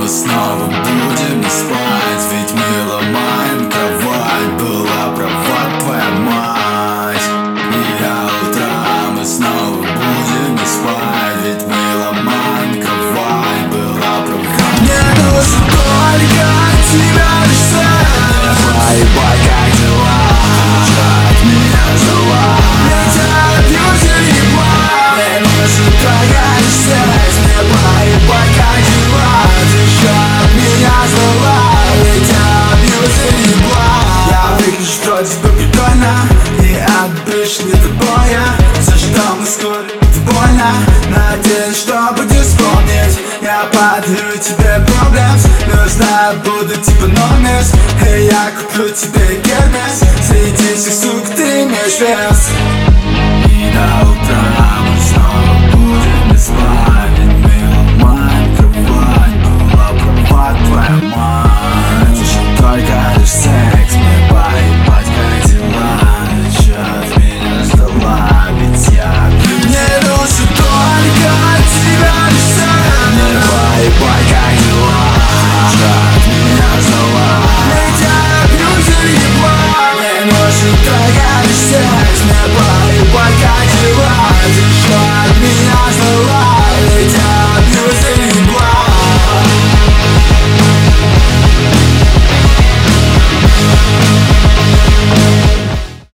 мы снова будем не спать, ведь мы ломаем кровать. Была права твоя мать. И до утра мы снова будем не спать, ведь мы ломаем кровать. Была права. Мне нужен только от тебя лишь секс. Давай, как дела? От меня зла. Ведь я абьюзер ебал. Мне нужен только лишь секс. Мне поебать, как дела? Ты от меня зла. Ведь я абьюзер ебал. Я выгляжу вроде бы прикольно, и обычно не тобой. Все, что мы скоро, это больно. Надеюсь, что будешь вспомнить. Я подарю тебе проблем, но знаю, буду типа номес. И я куплю тебе Гермес. Среди всех сук ты имеешь вес. И до утра